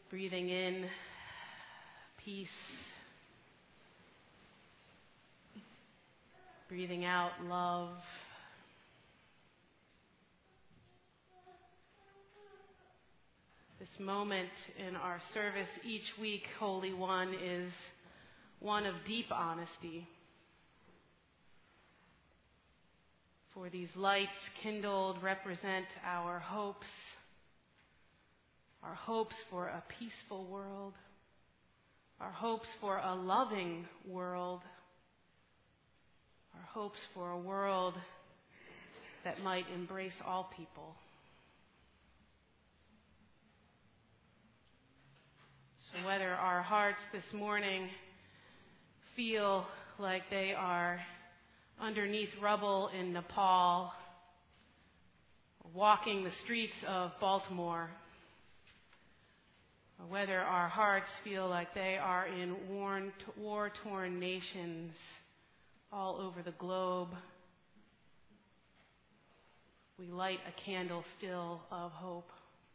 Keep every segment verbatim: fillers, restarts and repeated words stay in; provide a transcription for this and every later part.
Breathing in peace. Breathing out love. This moment in our service each week, Holy One, is one of deep honesty. For these lights kindled represent our hopes, our hopes for a peaceful world, our hopes for a loving world, our hopes for a world that might embrace all people. So whether our hearts this morning feel like they are underneath rubble in Nepal, or walking the streets of Baltimore, or whether our hearts feel like they are in worn, war-torn nations all over the globe, we light a candle still of hope.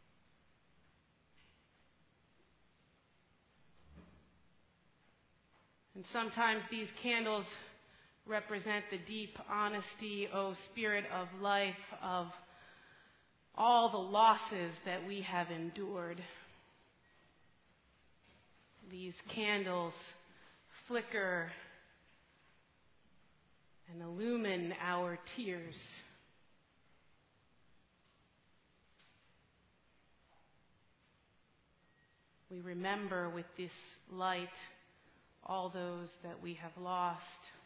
And sometimes these candles represent the deep honesty, O Spirit of life, of all the losses that we have endured. These candles flicker and illumine our tears. We remember with this light all those that we have lost,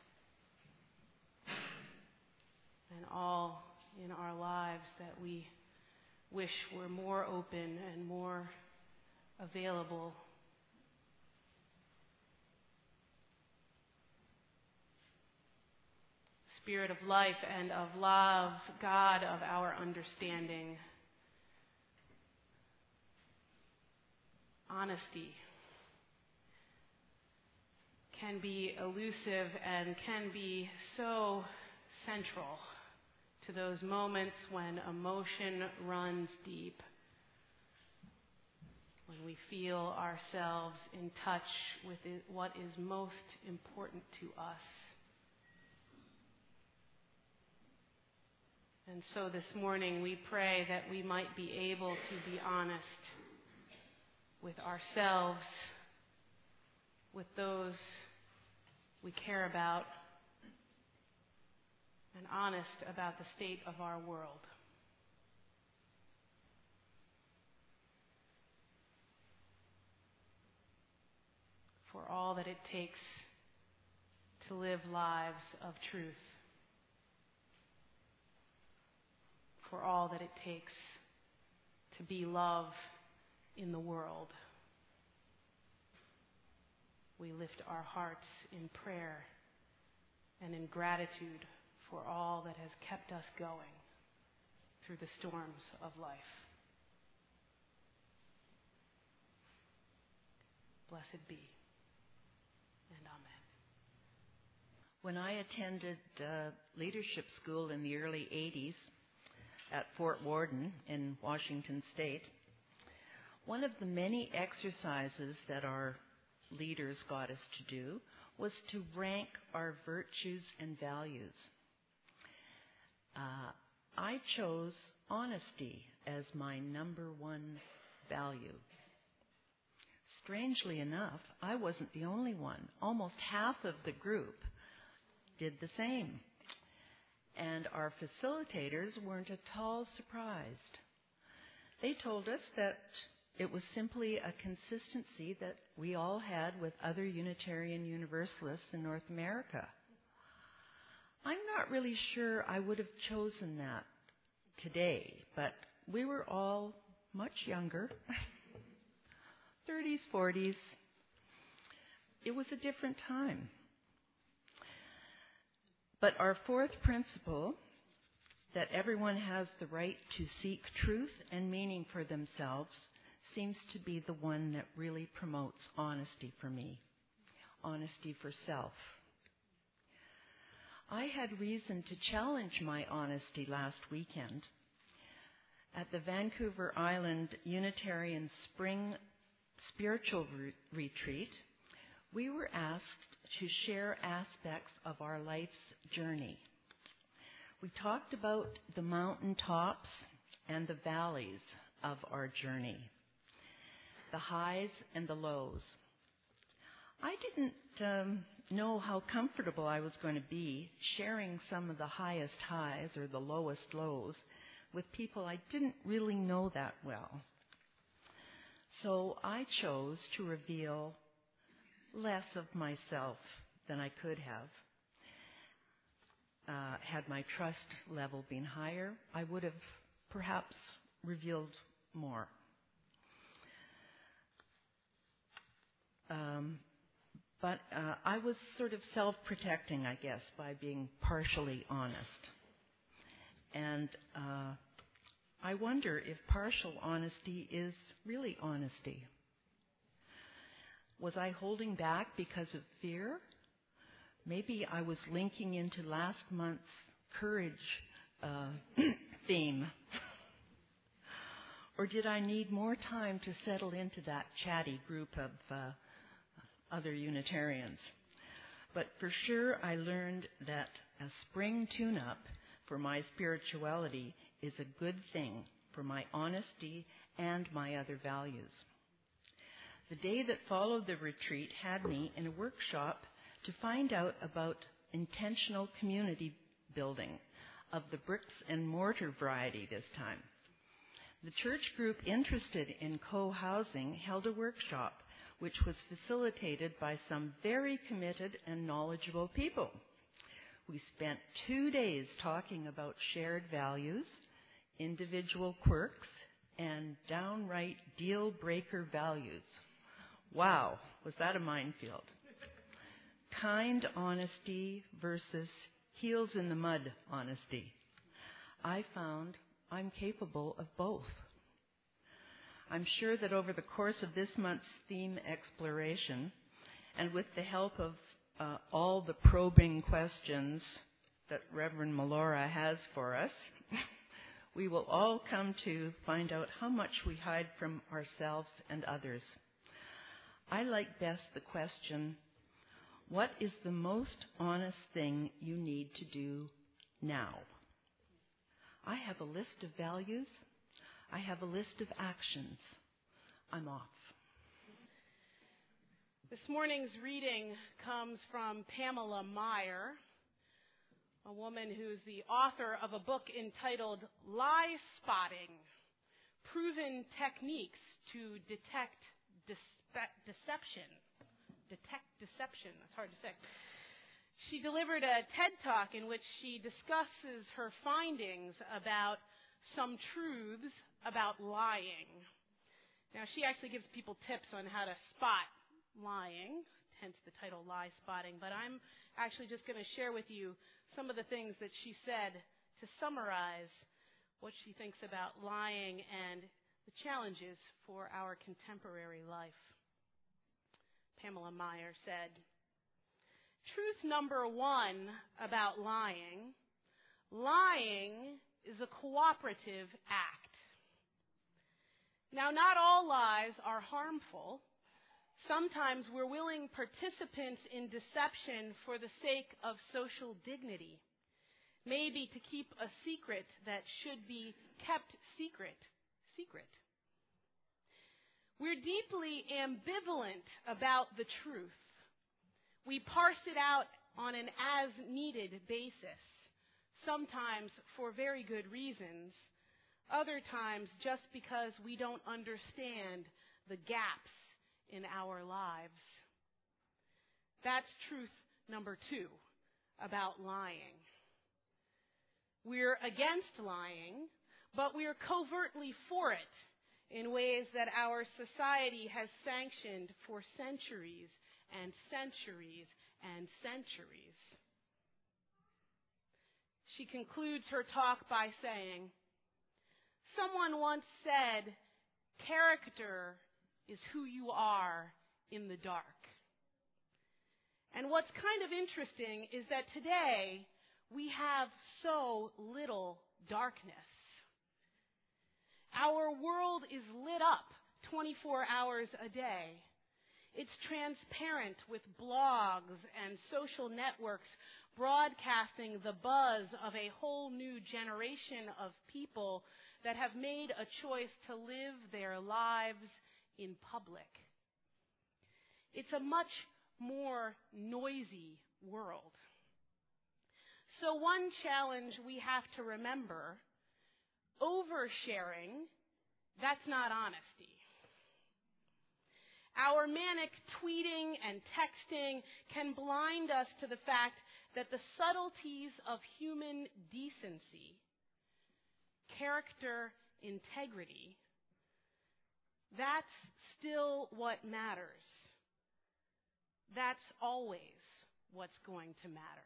and all in our lives that we wish were more open and more available. Spirit of life and of love, God of our understanding, honesty can be elusive and can be so central to those moments when emotion runs deep, when we feel ourselves in touch with what is most important to us. And so this morning we pray that we might be able to be honest with ourselves, with those we care about, and honest about the state of our world. For all that it takes to live lives of truth. For all that it takes to be love in the world. We lift our hearts in prayer and in gratitude for all that has kept us going through the storms of life. Blessed be, and amen. When I attended uh, leadership school in the early eighties at Fort Worden in Washington State, one of the many exercises that our leaders got us to do was to rank our virtues and values. Uh, I chose honesty as my number one value. Strangely enough, I wasn't the only one. Almost half of the group did the same. And our facilitators weren't at all surprised. They told us that it was simply a consistency that we all had with other Unitarian Universalists in North America. I'm not really sure I would have chosen that today, but we were all much younger, thirties, forties. It was a different time. But our fourth principle, that everyone has the right to seek truth and meaning for themselves, seems to be the one that really promotes honesty for me, honesty for self. I had reason to challenge my honesty last weekend at the Vancouver Island Unitarian Spring spiritual re- retreat, we were asked to share aspects of our life's journey. We talked about the mountain tops and the valleys of our journey, the highs and the lows. I didn't um, know how comfortable I was going to be sharing some of the highest highs or the lowest lows with people I didn't really know that well. So I chose to reveal less of myself than I could have. Uh, had my trust level been higher, I would have perhaps revealed more. Um, but uh, I was sort of self-protecting, I guess, by being partially honest. And uh, I wonder if partial honesty is really honesty. Was I holding back because of fear? Maybe I was linking into last month's courage uh, theme. Or did I need more time to settle into that chatty group of uh, other Unitarians? But for sure, I learned that a spring tune-up for my spirituality is a good thing for my honesty and my other values. The day that followed the retreat had me in a workshop to find out about intentional community building of the bricks and mortar variety this time. The church group interested in co-housing held a workshop which was facilitated by some very committed and knowledgeable people. We spent two days talking about shared values, individual quirks, and downright deal-breaker values. Wow, was that a minefield? Kind honesty versus heels in the mud honesty. I found I'm capable of both. I'm sure that over the course of this month's theme exploration, and with the help of uh, all the probing questions that Reverend Melora has for us, we will all come to find out how much we hide from ourselves and others. I like best the question, what is the most honest thing you need to do now? I have a list of values. I have a list of actions. I'm off. This morning's reading comes from Pamela Meyer, a woman who's the author of a book entitled Lie Spotting, Proven Techniques to Detect Dispe- Deception. Detect Deception, that's hard to say. She delivered a TED Talk in which she discusses her findings about some truths about lying. Now, she actually gives people tips on how to spot lying, hence the title Lie Spotting, but I'm actually just going to share with you some of the things that she said to summarize what she thinks about lying and the challenges for our contemporary life. Pamela Meyer said, "Truth number one about lying, lying is a cooperative act. Now, not all lies are harmful. Sometimes we're willing participants in deception for the sake of social dignity, maybe to keep a secret that should be kept secret, secret. We're deeply ambivalent about the truth. We parse it out on an as-needed basis, sometimes for very good reasons, other times just because we don't understand the gaps in our lives. That's truth number two about lying. We're against lying, but we're covertly for it in ways that our society has sanctioned for centuries and centuries and centuries." She concludes her talk by saying, "Someone once said, character is who you are in the dark." And what's kind of interesting is that today we have so little darkness. Our world is lit up twenty-four hours a day. It's transparent with blogs and social networks broadcasting the buzz of a whole new generation of people that have made a choice to live their lives in public. It's a much more noisy world. So one challenge we have to remember, oversharing, that's not honesty. Our manic tweeting and texting can blind us to the fact that the subtleties of human decency, character, integrity, that's still what matters. That's always what's going to matter.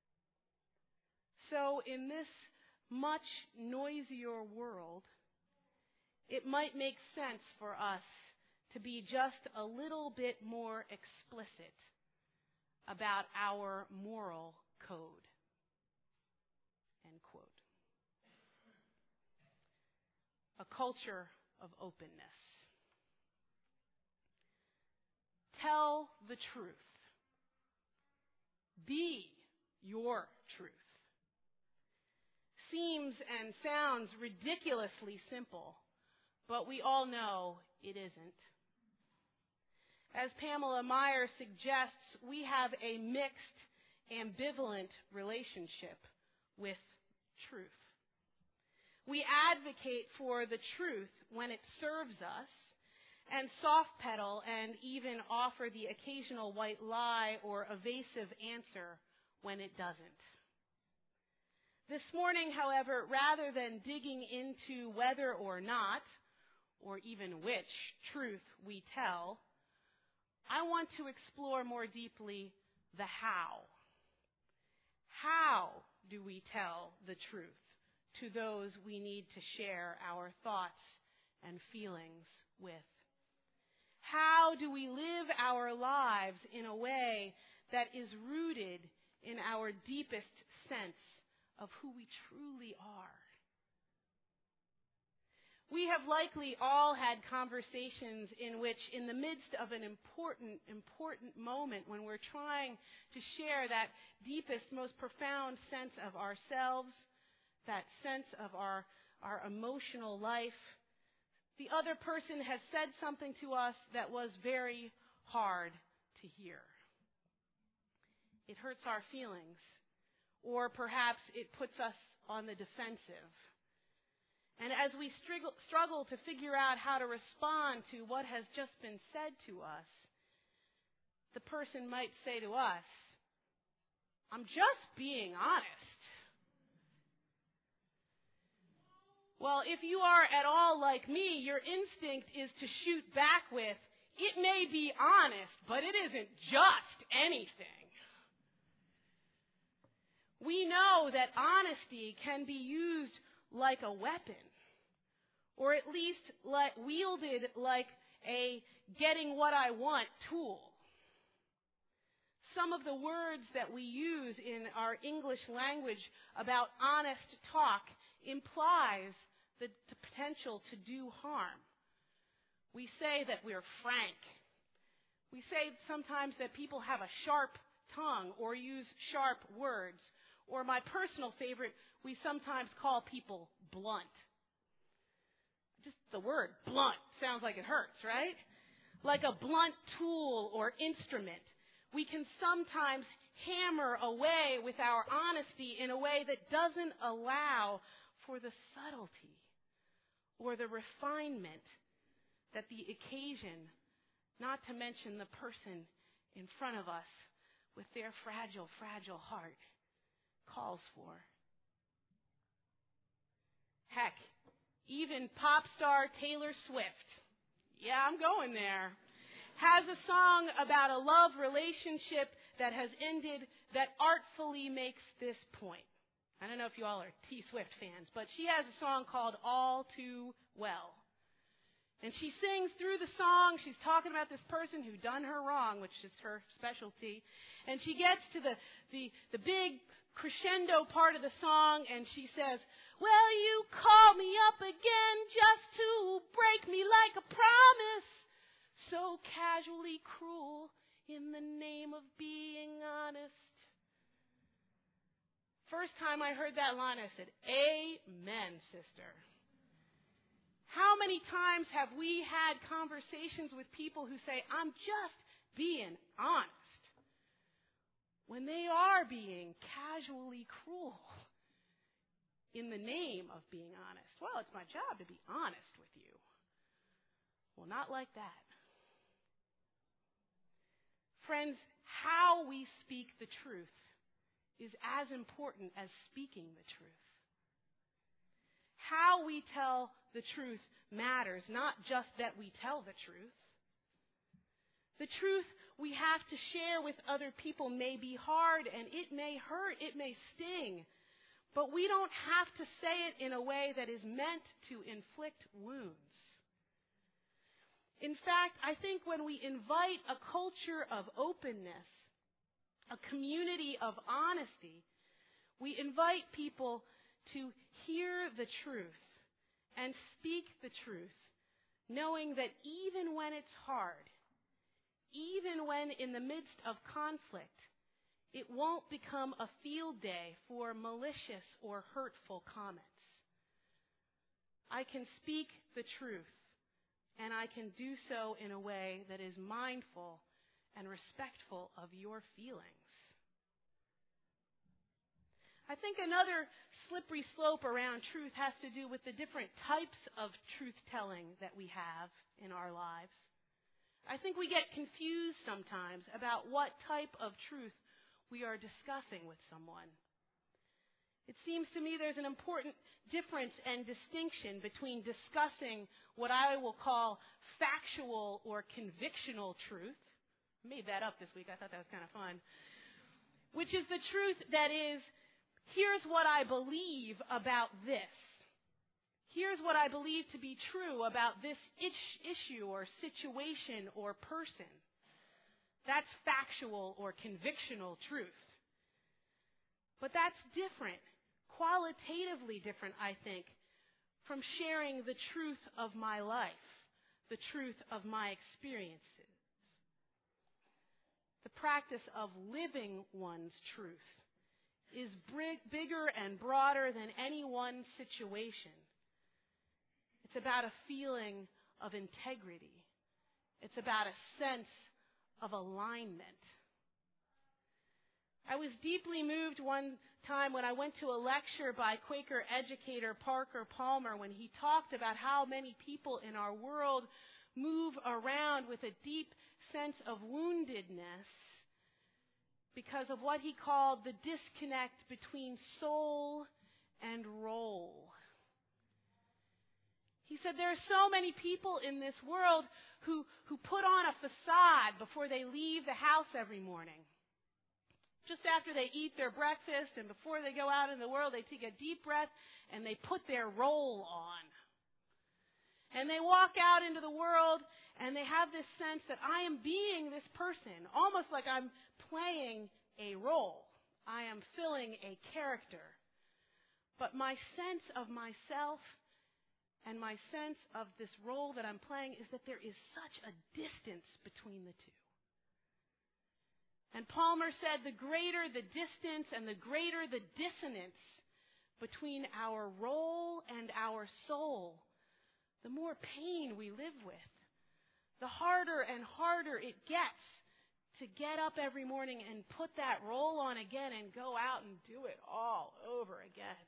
So in this much noisier world, it might make sense for us to be just a little bit more explicit about our moral code. End quote. A culture of openness. Tell the truth. Be your truth. Seems and sounds ridiculously simple, but we all know it isn't. As Pamela Meyer suggests, we have a mixed, ambivalent relationship with truth. We advocate for the truth when it serves us, and soft pedal and even offer the occasional white lie or evasive answer when it doesn't. This morning, however, rather than digging into whether or not, or even which truth we tell, I want to explore more deeply the how. How do we tell the truth to those we need to share our thoughts and feelings with? How do we live our lives in a way that is rooted in our deepest sense of who we truly are? We have likely all had conversations in which, in the midst of an important, important moment when we're trying to share that deepest, most profound sense of ourselves, that sense of our, our emotional life, the other person has said something to us that was very hard to hear. It hurts our feelings, or perhaps it puts us on the defensive. And as we struggle, struggle to figure out how to respond to what has just been said to us, the person might say to us, "I'm just being honest." Well, if you are at all like me, your instinct is to shoot back with, "It may be honest, but it isn't just anything." We know that honesty can be used like a weapon, or at least like, wielded like a getting what I want tool. Some of the words that we use in our English language about honest talk implies the, the potential to do harm. We say that we're frank. We say sometimes that people have a sharp tongue or use sharp words. Or my personal favorite, we sometimes call people blunt. Just the word blunt sounds like it hurts, right? Like a blunt tool or instrument. We can sometimes hammer away with our honesty in a way that doesn't allow for the subtlety or the refinement that the occasion, not to mention the person in front of us with their fragile, fragile heart, calls for. Heck, even pop star Taylor Swift, yeah, I'm going there, has a song about a love relationship that has ended that artfully makes this point. I don't know if you all are T. Swift fans, but she has a song called All Too Well. And she sings through the song. She's talking about this person who done her wrong, which is her specialty. And she gets to the, the, the big crescendo part of the song, and she says, well, you call me up again just to break me like a promise. So casually cruel in the name of being honest. First time I heard that line, I said, amen, sister. How many times have we had conversations with people who say, I'm just being honest, when they are being casually cruel in the name of being honest? Well, it's my job to be honest with you. Well, not like that. Friends, how we speak the truth is as important as speaking the truth. How we tell the truth matters, not just that we tell the truth. The truth we have to share with other people may be hard, and it may hurt, it may sting, but we don't have to say it in a way that is meant to inflict wounds. In fact, I think when we invite a culture of openness, a community of honesty, we invite people to hear the truth and speak the truth, knowing that even when it's hard, even when in the midst of conflict, it won't become a field day for malicious or hurtful comments. I can speak the truth, and I can do so in a way that is mindful and respectful of your feelings. I think another slippery slope around truth has to do with the different types of truth-telling that we have in our lives. I think we get confused sometimes about what type of truth we are discussing with someone. It seems to me there's an important difference and distinction between discussing what I will call factual or convictional truth. I made that up this week. I thought that was kind of fun. Which is the truth that is, here's what I believe about this. Here's what I believe to be true about this issue or situation or person. That's factual or convictional truth. But that's different, qualitatively different, I think, from sharing the truth of my life, the truth of my experiences. The practice of living one's truth is bigger and broader than any one situation. It's about a feeling of integrity. It's about a sense of alignment. I was deeply moved one time when I went to a lecture by Quaker educator Parker Palmer when he talked about how many people in our world move around with a deep sense of woundedness because of what he called the disconnect between soul and role. He said there are so many people in this world who, who put on a facade before they leave the house every morning. Just after they eat their breakfast and before they go out in the world, they take a deep breath and they put their role on. And they walk out into the world and they have this sense that I am being this person, almost like I'm playing a role. I am filling a character. But my sense of myself and my sense of this role that I'm playing is that there is such a distance between the two. And Palmer said the greater the distance and the greater the dissonance between our role and our soul, the more pain we live with. The harder and harder it gets to get up every morning and put that role on again and go out and do it all over again.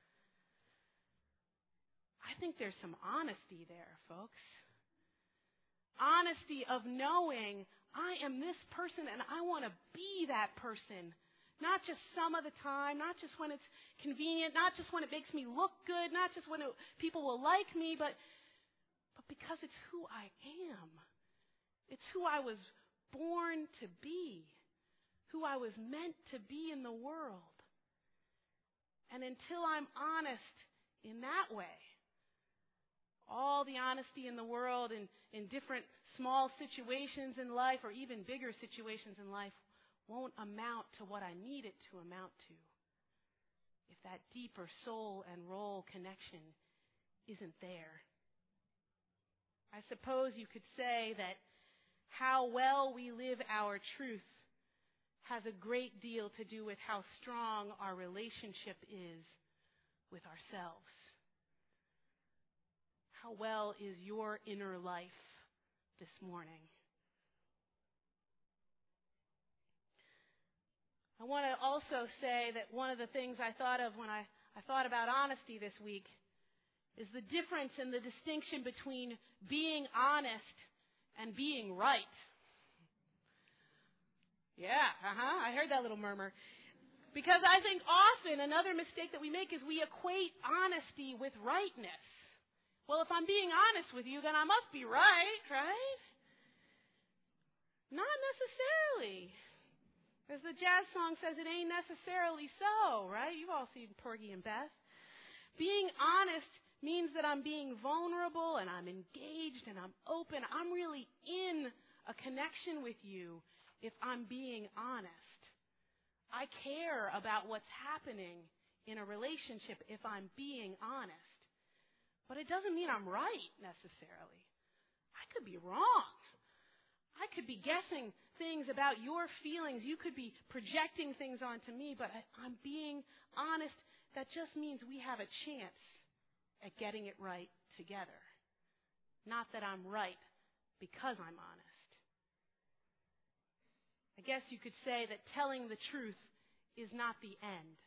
I think there's some honesty there, folks. Honesty of knowing I am this person and I want to be that person. Not just some of the time, not just when it's convenient, not just when it makes me look good, not just when it, people will like me, but, but because it's who I am. It's who I was born to be, who I was meant to be in the world. And until I'm honest in that way, all the honesty in the world in, in different small situations in life or even bigger situations in life won't amount to what I need it to amount to if that deeper soul and role connection isn't there. I suppose you could say that how well we live our truth has a great deal to do with how strong our relationship is with ourselves. How well is your inner life this morning? I want to also say that one of the things I thought of when I, I thought about honesty this week is the difference and the distinction between being honest and being right. Yeah, uh-huh, I heard that little murmur. Because I think often another mistake that we make is we equate honesty with rightness. Well, if I'm being honest with you, then I must be right, right? Not necessarily. As the jazz song says, it ain't necessarily so, right? You've all seen Porgy and Bess. Being honest means that I'm being vulnerable and I'm engaged and I'm open. I'm really in a connection with you if I'm being honest. I care about what's happening in a relationship if I'm being honest. But it doesn't mean I'm right necessarily. I could be wrong. I could be guessing things about your feelings. You could be projecting things onto me, but I, I'm being honest. That just means we have a chance at getting it right together. Not that I'm right because I'm honest. I guess you could say that telling the truth is not the end.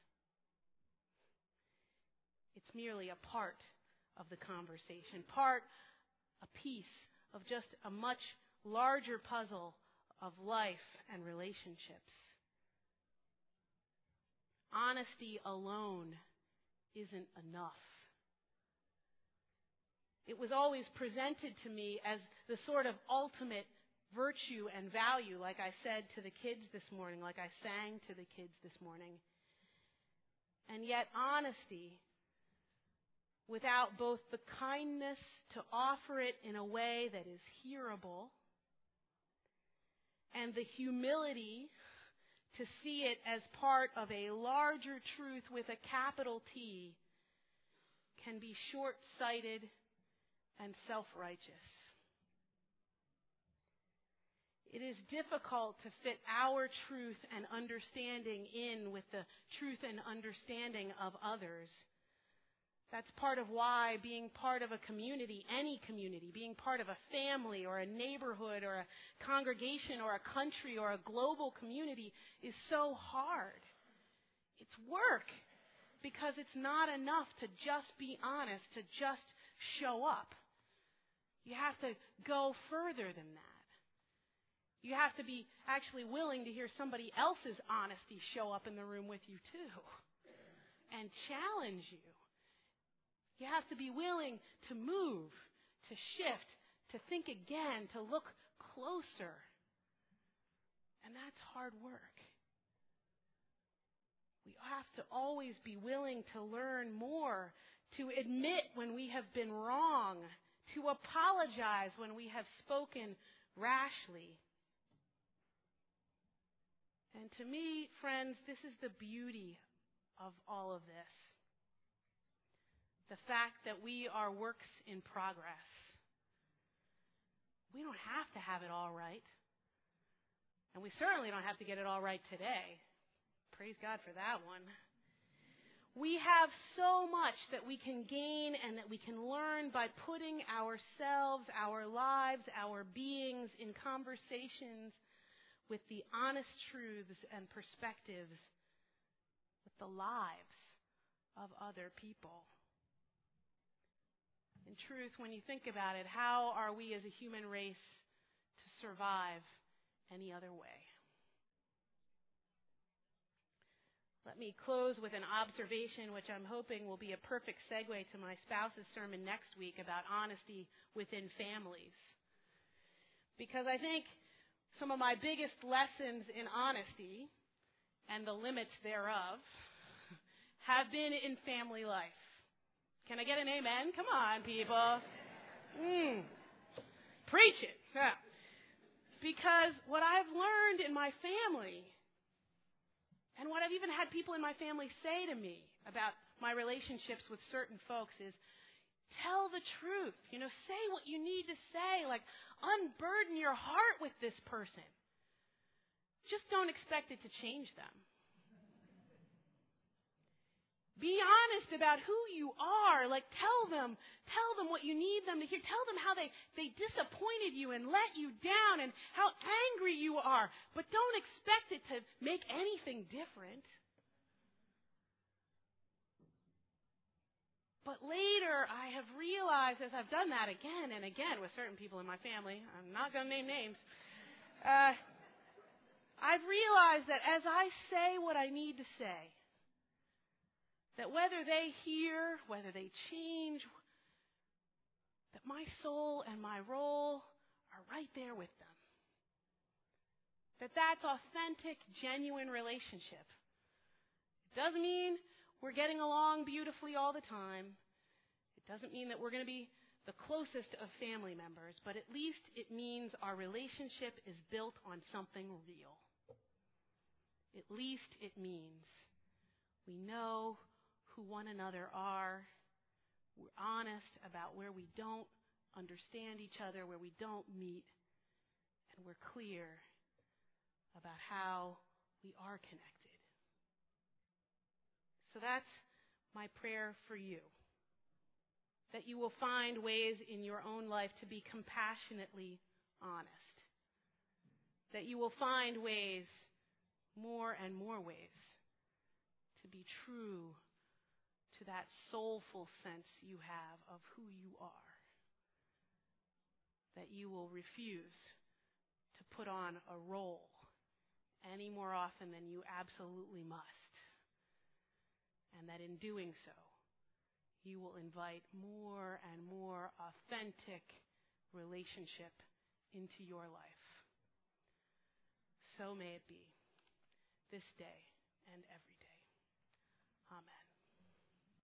It's merely a part of the conversation, part, a piece of just a much larger puzzle of life and relationships. Honesty alone isn't enough. It was always presented to me as the sort of ultimate virtue and value, like I said to the kids this morning, like I sang to the kids this morning. And yet honesty, without both the kindness to offer it in a way that is hearable and the humility to see it as part of a larger truth with a capital T, can be short-sighted and self-righteous. It is difficult to fit our truth and understanding in with the truth and understanding of others. That's part of why being part of a community, any community, being part of a family or a neighborhood or a congregation or a country or a global community is so hard. It's work because it's not enough to just be honest, to just show up. You have to go further than that. You have to be actually willing to hear somebody else's honesty show up in the room with you too and challenge you. You have to be willing to move, to shift, to think again, to look closer. And that's hard work. We have to always be willing to learn more, to admit when we have been wrong, to apologize when we have spoken rashly. And to me, friends, this is the beauty of all of this. The fact that we are works in progress. We don't have to have it all right. And we certainly don't have to get it all right today. Praise God for that one. We have so much that we can gain and that we can learn by putting ourselves, our lives, our beings in conversations with the honest truths and perspectives, with the lives of other people. In truth, when you think about it, how are we as a human race to survive any other way? Let me close with an observation which I'm hoping will be a perfect segue to my spouse's sermon next week about honesty within families. Because I think some of my biggest lessons in honesty and the limits thereof have been in family life. Can I get an amen? Come on, people. Mm. Preach it. Yeah. Because what I've learned in my family, and what I've even had people in my family say to me about my relationships with certain folks is, tell the truth. You know, say what you need to say. Like, unburden your heart with this person. Just don't expect it to change them. Be honest about who you are. Like, tell them, tell them what you need them to hear. Tell them how they, they disappointed you and let you down and how angry you are. But don't expect it to make anything different. But later, I have realized, as I've done that again and again with certain people in my family, I'm not going to name names, uh, I've realized that as I say what I need to say, that whether they hear, whether they change, that my soul and my role are right there with them. That that's authentic, genuine relationship. It doesn't mean we're getting along beautifully all the time. It doesn't mean that we're going to be the closest of family members, but at least it means our relationship is built on something real. At least it means we know who one another are. We're honest about where we don't understand each other, where we don't meet, and we're clear about how we are connected. So that's my prayer for you, that you will find ways in your own life to be compassionately honest, that you will find ways, more and more ways, to be true to that soulful sense you have of who you are, that you will refuse to put on a role any more often than you absolutely must, and that in doing so, you will invite more and more authentic relationship into your life. So may it be, this day and every day.